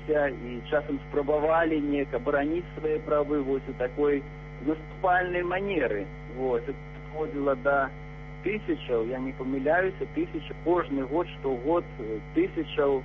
бороліся і часам спрабавалі неяк абараніць свае правы вось у такой наступальнай манеры. Вось, это доходзіла да тысячаў, я не памыляюся, кожны год, штогод тысячаў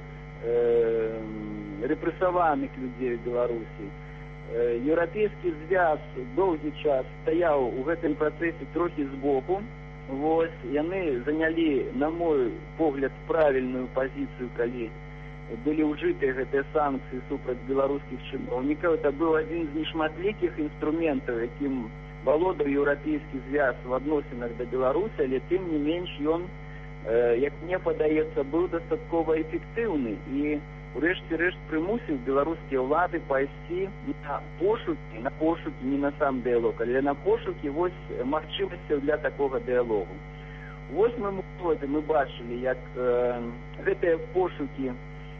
рэпрэсаваных людзей у Беларусі. Еўрапейскі звяз доўгі час стаяў у гэтым працэсе трохі збоку. Вось, яны занялі, на мой погляд, правільную пазіцыю, калі былі ўжытыя гэтыя санкцыі супраць беларускіх чыноўнікаў. Это быў адзін з нешматлікіх інструментаў, якім валодаў еўрапейскі звяз в адносінах да Беларусі, але тым не менш ён, як мне падаецца, быў дастаткова эфектыўны і урэшце рэшт прымусіў беларускія ўлады пайсці на пошукі, не на сам дыялог, але на пошукі вось магчымасцяў для такога дыялогу. У 2008 годзе мы бачылі, як гэтыя пошукі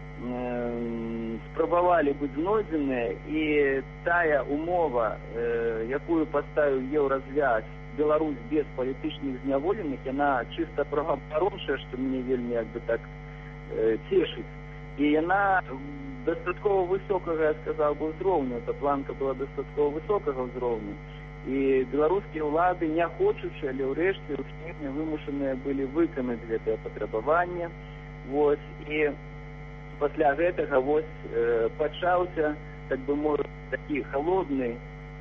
спрабавалі быць знойдзеныя, і тая умова, якую паставіў Еўразвяз, Беларусь без палітычных зняволеных, яна чыста праваабарончая, што мне вельмі так цешыць. І яна дастаткова высокага, я сказаў бы, ўзроўню. Эта планка была дастаткова высокага ўзроўню. І беларускія ўлады, не хочучы, але ўрэшце ў снежні вымушаныя былі выканаць гэтае патрабаванне. Вось, і пасля гэтага вось пачаўся, так бы мовіць, такі халодны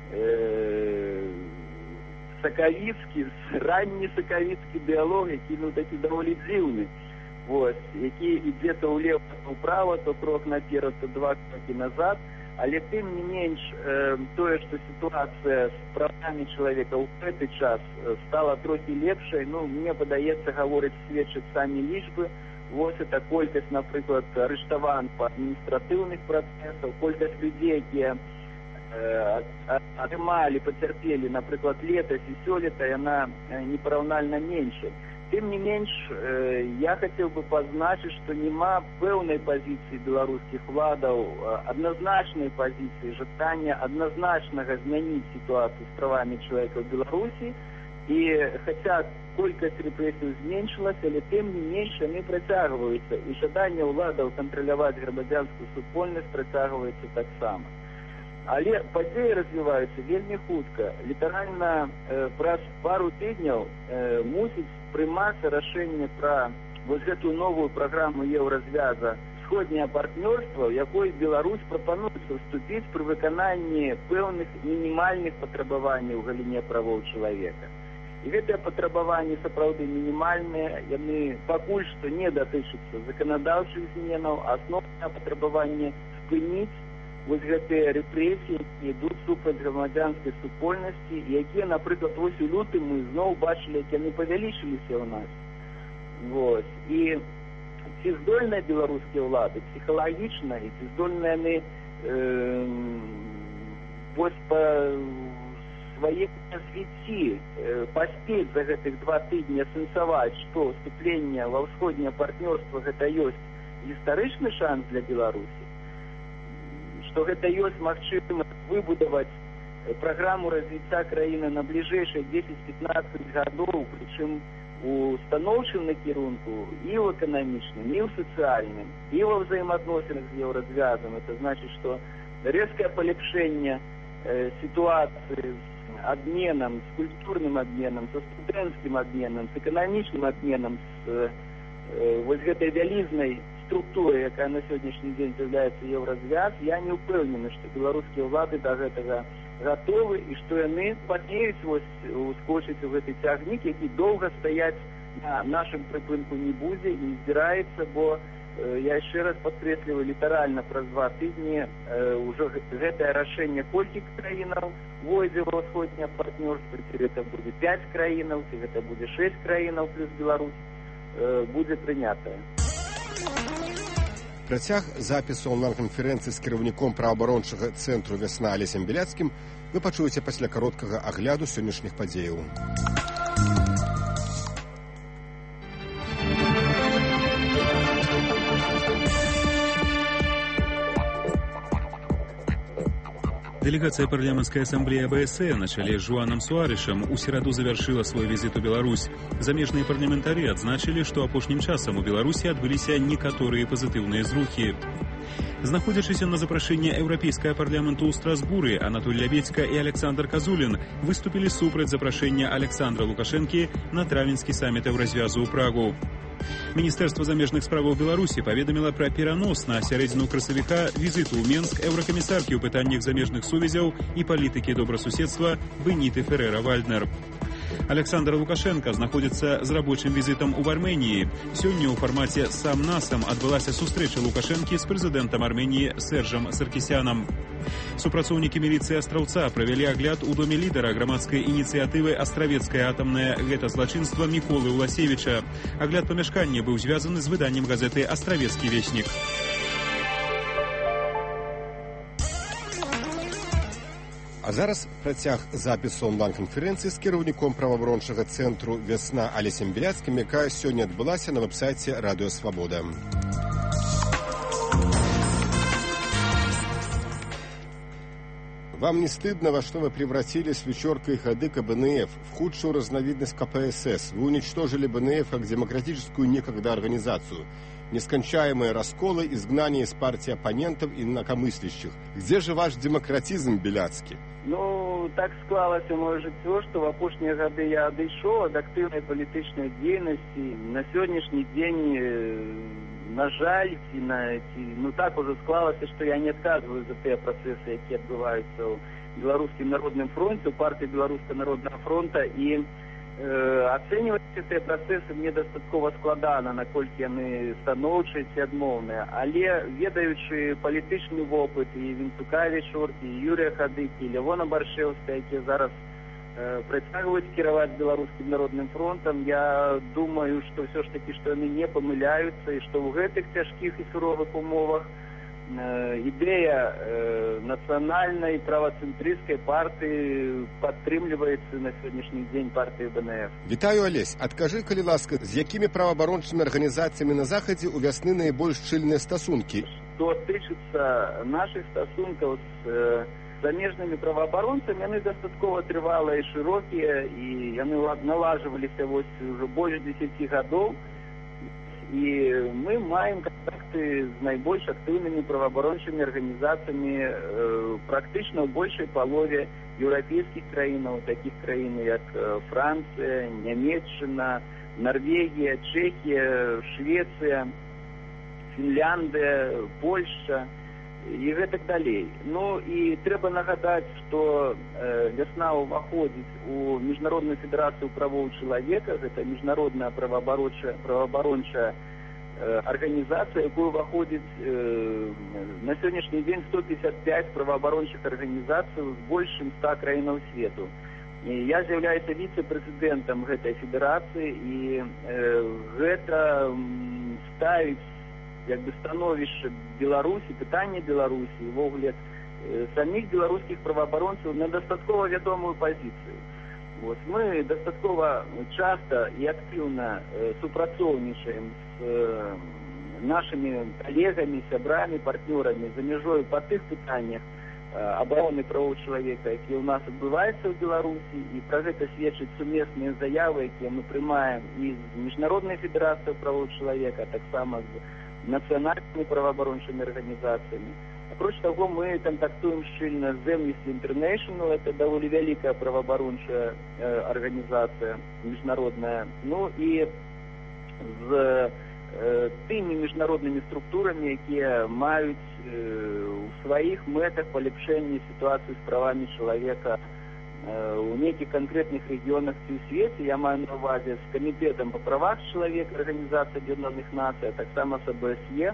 сакавіцкі, ранні сакавіцкі дыялог, які такі даволі дзіўны. Вось, які ідзе то ўлева, то ўправа, то крок наперад, то два крокі назад, але тым не менш тое, што сітуацыя з правамі чалавека ў гэты час стала трохі лепшай, мне падаецца, гаворыць, сведчаць самі лічбы. Вось это колькасць, напрыклад, арыштаваных па адміністратыўных працэсаў, колькасць людзей, якія атрымалі, пацярпелі, напрыклад, летась і сёлета, яна непараўнальна меншай. Тым не менш, я хацеў бы пазначыць, што няма пэўнай пазіцыі беларускіх уладаў, адназначнай пазіцыі, жадання адназначнага змяніць сітуацыю з правамі чалавека ў Беларусі. І хаця колькасць рэпрэсій зменшылася, але тым не менш яны працягваюцца, і жаданне ўладаў кантраляваць грамадзянскую супольнасць працягваецца таксама. Але падзеі развіваюцца вельмі хутка. Літаральна праз пару тыдняў мусіць прымацца рашэнне пра вось гэтую новую праграму Еўразвяза «Сходняе партнёрства», у якой Беларусь прапануецца вступіць пры выкананні пэўных мінімальных патрабаванняў у галіне правоў чалавека. І гэтыя патрабаванні сапраўды мінімальныя, яны пакуль што не датычацца заканадаўчых зменаў, а асноўнае патрабаванне спыніць вось гэтыя рэпрэсіі, які ідуць супраць грамадзянскай супольнасці, якія, напрыклад, вось у лютым мы зноў бачылі, як яны павялічыліся ў нас. Вось. І ці здольныя беларускія ўлады псіхалагічна, і ці здольныя яны вось па сваім развіцці паспець за гэтых 2 тыдні асэнсаваць, што вступленне ва ўсходняе партнёрства гэта ёсць гістарычны шанс для Беларусі, што гэта ёсць магчымасць выбудаваць праграму развіцця краіны на бліжэйшыя 10-15 гадоў, прычым у станоўчым накірунку і ў эканамічным, і ў сацыяльным, і ва ўзаемаадносінах з Еўразвязам. Это значыць, што рэзкае палепшэнне сітуацыі з обменом, с культурным обменом, со студэнцкім обменом, с эканамічным обменом, с вось гэтай вялізнай структурай, якая на сённяшні дзень з'яўляецца Еўразвяз, я не ўпэўнены, што беларускія ўлады да гэтага гатовы і што яны паспеюць ускочыць у гэты цягнік, які доўга стаяць на нашым прыпынку не будзе і не збіраецца, бо я яшчэ раз падкрэсліваю, літаральна праз 2 тыдні ўжо гэтае рашэнне колькі краінаў войдзе ва ўсходняе партнёрства, ці гэта будзе 5 краінаў, ці гэта будзе 6 краінаў плюс Беларусь, будзе прынятае. Працяг запісу онлайн-канферэнцыі з кіраўніком праваабарончага цэнтру «Вясна» Алесем Беляцкім вы пачуеце пасля кароткага агляду сённяшніх падзеяў. Делегация парламентской ассамблеи ОБСЕ на чале с Жуаном Суарышем у сераду завершила свой визит у Беларусь. Замежные парламентарии адзначылі, што апошнім часам у Беларусі адбыліся некаторыя пазітыўныя зрухі. Знаходзячыся на запрашэнне еўрапейскага парламенту ў Страсбуры, Анатоль Лябедзька і Александр Казулін выступілі супраць запрашэння Александра Лукашэнкі на травеньскі саміт еўразвязу ў Прагу. Міністэрства замежных справаў Беларусі паведаміла пра перанос на сярэдзіну красавіка візіту ў Менск еўракамісаркі ў пытаннях замежных сувязяў і палітыкі добрасуседства Беніты Ферера-Вальднер. Александр Лукашенко знаходзіцца з рабочым візітам у Арменіі. Сёння ў фармаце сам-насам адбылася сустрэча Лукашэнкі з прэзідэнтам Арменіі Сержам Саркісянам. Супрацоўнікі міліцыі Астраўца правялі агляд у доме лідара грамадскай ініцыятывы «Астравецкае атамнае гэта-злачынства» Міколы Уласевіча. Агляд памяшкання быў звязаны з выданнем газеты «Астравецкі веснік». А зараз працяг запісу онлайн-канферэнцыі з кіраўніком праваабарончага цэнтру «Вясна» Алесем Біляцкім, якая сёння адбылася на вэб-сайце «Радыё Свабода». Вам не стыдно, во что вы превратили с вечеркой ходыка БНФ в худшую разновидность КПСС? Вы уничтожили БНФ как демократическую некогда организацию. Нескончаемые расколы, изгнание из партии оппонентов и инакомыслящих. Где же ваш демократизм, Біляцкі? Ну, так склалася моё жыццё, што в апошнія гады я адышоў ад актыўнай палітычнай дзейнасці. На сённяшні дзень, на жаль, так уже склалася, што я не адказваю за тыя працэсы, якія адбываюцца ў Беларускім народным фронце, у партыі Беларускага народнага фронта, і ацэньваць гэтыя працэсы мне дастаткова складана, наколькі яны станоўчыя ці адмоўныя. Але ведаючы палітычны вопыт і Вінцука Вічоркі, і Юрія Хадыкі, і Лявона Баршэўская, якія зараз працягваюць кіраваць Беларускім народным фронтам, я думаю, што ўсё ж такі, што яны не памыляюцца і што ў гэтых цяжкіх і суровых умовах ідэя нацыянальнай правацэнтрысцкай партыі падтрымліваецца на сённяшні дзень партыі БНФ. Вітаю, Алесь. Адкажы, калі ласка, з якімі праваабарончымі арганізацыямі на Захадзе ў вясны найбольш шчыльныя стасункі? Што тычыцца нашых стасункаў з замежнымі праваабаронцамі, яны дастаткова трывалыя і шырокія, і яны налажваліся вось ужо больш 10 гадоў. І мы маем контакты з найбольш актыўнымі праваабарончымі арганізацыямі практычна ў большай палове еўрапейскіх краінаў, такіх краін, як Францыя, Нямецчына, Нарвегія, Чэхія, Швецыя, Фінляндыя, Польшча і гэтак далей. Ну і трэба нагадаць, што «Вясна» уваходзіць у Міжнародную федэрацыю правоў чалавека, гэта міжнародная праваабарончая арганізацыя, якую уваходзіць на сённяшні дзень 155 праваабарончых арганізацый з больш чым 100 краінаў свету. І я з'яўляюся віцэ-прэзідэнтам гэтай федэрацыі, і гэта ставіць як бы становішча Беларусі, пытанне Беларусі, увогуле самих беларускіх праваабаронцаў на дастаткова вядомую пазіцыю. Мы дастаткова часта і актыўна супрацоўнічаем з нашымі калегамі, сябрамі, партнёрамі за мяжою па тых пытаннях абароны правоў чалавека, якія ў нас адбываюцца ў Беларусі, і пра гэта сведчаць сумесныя заявы, якія мы прымаем і з Міжнароднай федэрацыяй правоў чалавека, а таксама з нацыянальнымі праваабарончымі арганізацыямі. Апроч таго, мы контактуем шчыльна з Amnesty International, это даволі вялікая праваабарончая арганізацыя міжнародная, ну і з тымі міжнароднымі структурамі, якія маюць у сваіх мэтах палепшэнне сітуацыі з правамі чалавека у нейкіх канкрэтных рэгіёнах ці ў свеце. Я маю на ўвазе з камітэтам па правах чалавека Арганізацыі Аб'яднаных Нацый, а таксама з АБСЕ,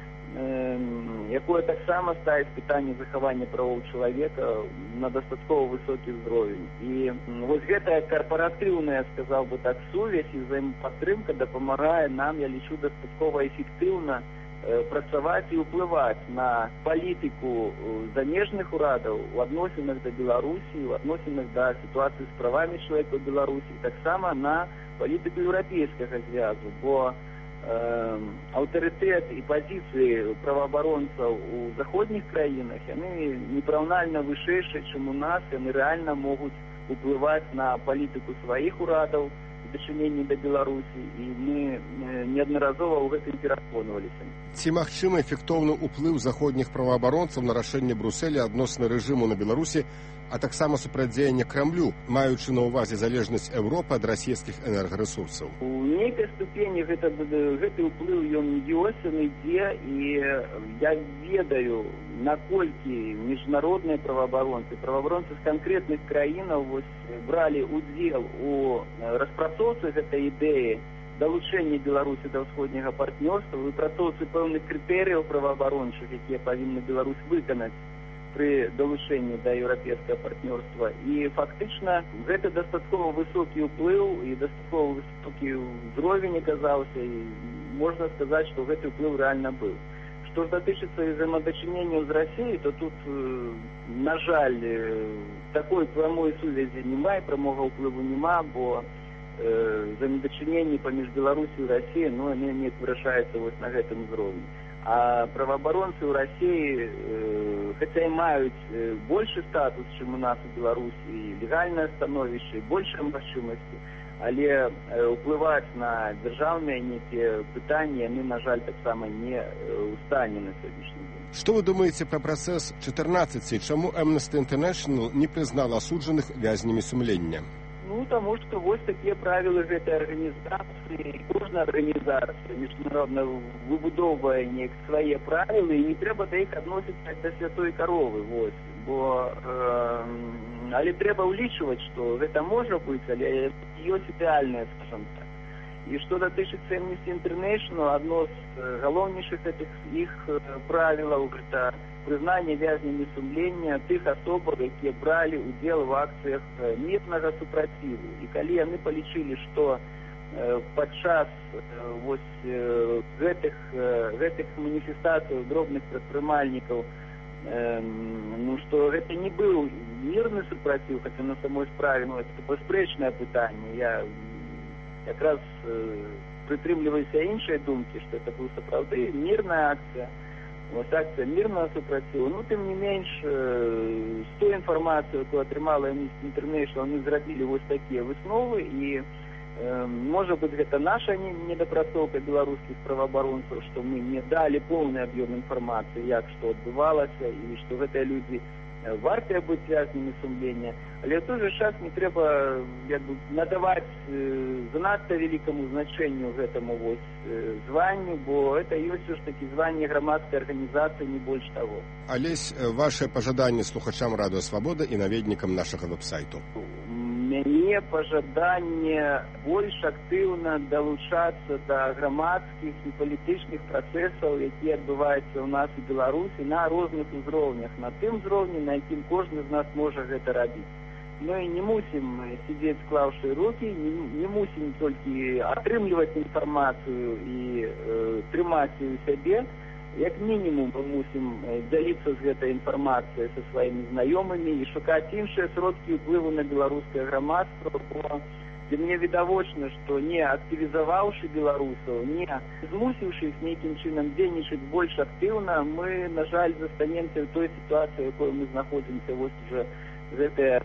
якое таксама ставіць пытанне захавання правоў чалавека на дастаткова высокі ўзровень. І вось гэтая карпаратыўная, сказаў бы так, сувязь і взаемападтрымка дапамагае нам, я лічу, дастаткова эфектыўна працаваць і ўплываць на палітыку замежных урадаў у адносінах да Беларусі, у адносінах да сітуацыі з правамі чалавека ў Беларусі, таксама на палітыку еўрапейскага звязу, бо аўтарытэт і пазіцыі праваабаронцаў у заходніх краінах, яны непараўнальна вышэйшыя, чым у нас, яны рэальна могуць уплываць на палітыку сваіх урадаў дачыненні да Беларусі, і мы неаднаразова ў гэтым пераконваліся. Ці магчымы эфектоўны ўплыў заходніх праваабаронцаў на рашэнне Брюсселя адносна рэжыму на Беларусі, а таксама супрацьдзеяння Крамлю, маючы на ўвазе залежнасць Еўропы ад расійскіх энергарэсурсаў? У нейкай ступені гэты ўплыў ён ёсць, ён ідзе, і я ведаю, наколькі міжнародныя праваабаронцы з канкрэтных краінаў бралі ўдзел у распрацоўцы гэтай ідэі далучэння Беларусі да ўсходняга партнёрства, выпрацоўцы пэўных крытэрыяў праваабарончых, якія павінна Беларусь выканаць пры далучэнні да еўрапейскага партнёрства. І фактычна гэта дастаткова высокі ўплыў і дастаткова высокі ўзровень аказаўся, і можна сказаць, што гэты ўплыў рэальна быў. Што ж датычыцца взаимодачыненняў з Расіяй, то тут, на жаль, такой прамой сувязі няма, і прамога ўплыву няма, бо взаимодачыненні паміж Беларусі і Расіяй, яны не вырашаюцца на гэтым узроўні. А праваабаронцы ў Расіі, хаця і маюць большы статус, чым у нас у Беларусі, і легальнае становішча, і большыя магчымасці, але ўплываць на дзяржаўныя нейкія пытанні яны, на жаль, таксама не ў стане на сённяшні дзень. Што вы думаеце пра працэс 14? Чаму Amnesty International не прызнала асуджаных вязнямі сумлення? Таму што вось такія правілы гэтай арганізацыі. Кожная арганізацыя міжнародна выбудоўвае неяк свае правілы, і не трэба да іх адносіцца да святой каровы. Але трэба ўлічваць, што гэта можа быць, але ёсць ідэальнае, скажам так. І што датычыцца Amnesty International, адно з галоўнейшых іх правілаў гэта прызнанне вязнямі сумлення тых асобаў, якія бралі ўдзел у акцыях мірнага супраціву. І калі яны палічылі, што падчас гэтых маніфестацый дробных прадпрымальнікаў, што гэта не быў мірны супраціў, хаця на самой справе гэта паспрэчнае пытанне. Я якраз прытрымліваюся іншай думкі, што это быў сапраўды мірная акцыя. Акцыя мірнага супраціву. Тым не менш, з той інфармацыю, якую атрымала Amnesty International, мы зрабілі вось такія высновы, і можа быць, гэта наша недапрацоўка беларускіх праваабаронцаў, што мы не далі поўны аб'ём інфармацыі, як што адбывалася, і што гэтыя людзі вартыя быць вязнямі сумлення. Але ў той жа час не трэба надаваць занадта вялікаму значэнню гэтаму званню, бо это ёсць ж такі званне грамадскай арганізацыі, не больш таго. Алесь, ваше пажаданне слухачам Радыё Свабода і наведнікам нашага вэб-сайту? Мяне пажаданне больш актыўна далучацца да грамадскіх і палітычных працэсаў, якія адбываюцца ў нас у Беларусі на розных узроўнях, на тым узроўні, на якім кожны з нас можа гэта рабіць. Мы не мусім сидзець склаўшы рукі, не мусім толькі атрымліваць інфармацыю і трымаць у сябе. Як мінімум мы мусім дзяліцца з гэтай інфармацыяй са сваімі знаёмымі і шукаць іншыя сродкі ўплыву на беларускае грамадства, бо для мне відавочна, што не актывізаваўшы беларусаў, не змусіўшы іх нейкім чынам дзейнічаць больш актыўна, мы, на жаль, застанемся ў той сітуацыі, якой мы знаходзімся вось уже гэтыя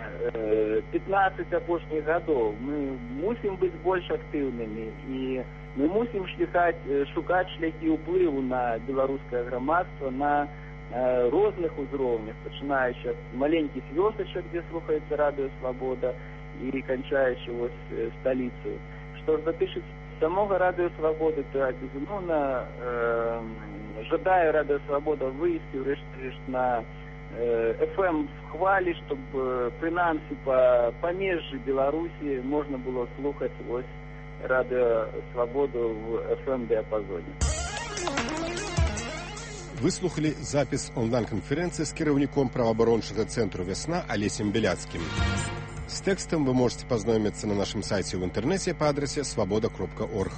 15 апошніх гадоў. Мы мусім быць больш актыўнымі, і мы мусім шукаць шляхі ўплыву на беларускае грамадства на розных узроўнях, пачынаючы ад маленькіх вёсачак, дзе слухаецца Радыё Свабода, і канчаючы сталіцаю. Што ж датычыцца самога Радыё Свабоды, то, безумоўна, жадаю Радыё Свабода выйсці ўрэшце-рэшт на FM хвалі, чтобы прынамсі па памежжы Беларусі можна было слухаць Радыё Свабоду в FM-дыапазоне. Выслухалі запіс онлайн-канферэнцыі з кіраўніком праваабарончага цэнтру «Вясна» Алесем Беляцкім. С текстом вы можете познакомиться на нашем сайте в интернете по адресе svoboda.org.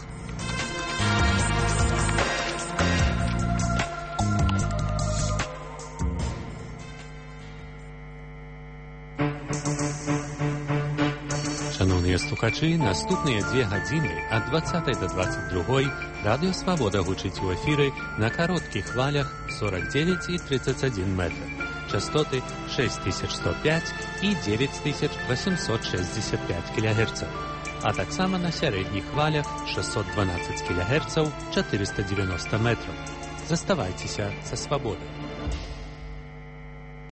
Шановні слухачі, наступні 2 години від 20 до 22 Радіо Свобода гучить у ефірі на коротких хвалях 49 і 31 метр. Частоти 6105 і 9865 кГц. а таксама на сярэдніх хвалях 612 кГц 490 метраў. Заставайцеся са свабодай.